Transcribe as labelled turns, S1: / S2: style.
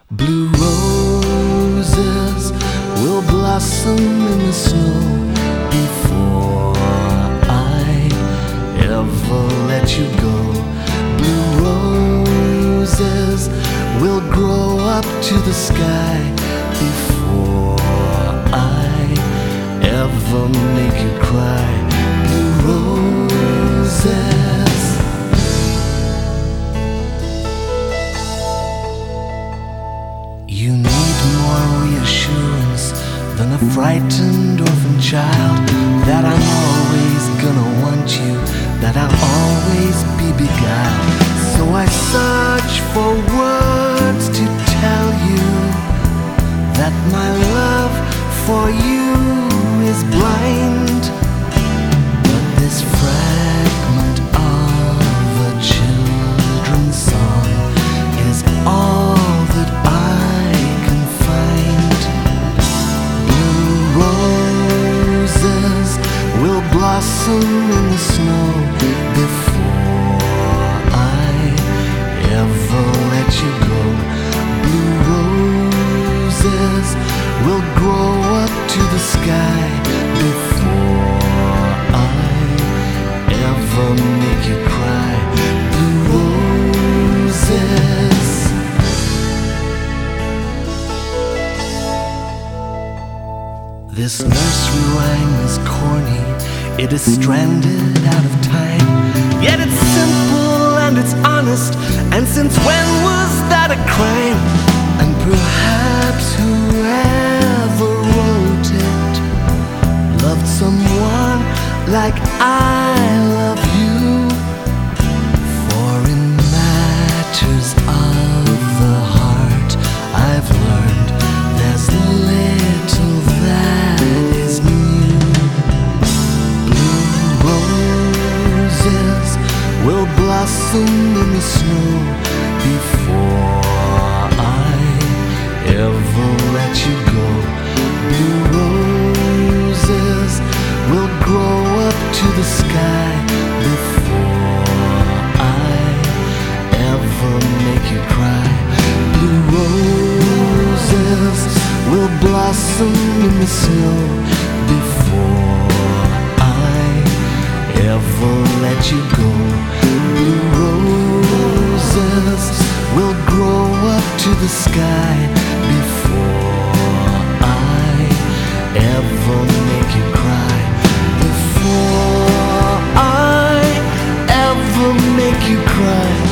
S1: Blue roses will blossom in the snow before I ever let you go. Blue roses will grow up to the sky before I ever make you cry. Blue roses. You need more reassurance than a frightened orphan child, that I'm always gonna want you, that I'll always be beguiled. So I search for words to tell you that my love for you is blind. But this fragment of a children's song is all that I can find. Blue roses will blossom in the snow before I ever let you go. Blue roses will grow up to the sky before I ever make you cry. Blue roses. This nursery rhyme is corny, it is stranded out of time, yet it's simple and it's honest, and since when was that a crime? And perhaps whoever wrote it loved someone like I love you. For in matters of the heart I've learned there's little that is new. Blue roses will blossom in the snow before I ever let you go. Blue roses will grow up to the sky before I ever make you cry. Blue roses will blossom in the snow before I ever let you go. Blue roses will grow up to the sky before I ever make you cry. Before I ever make you cry.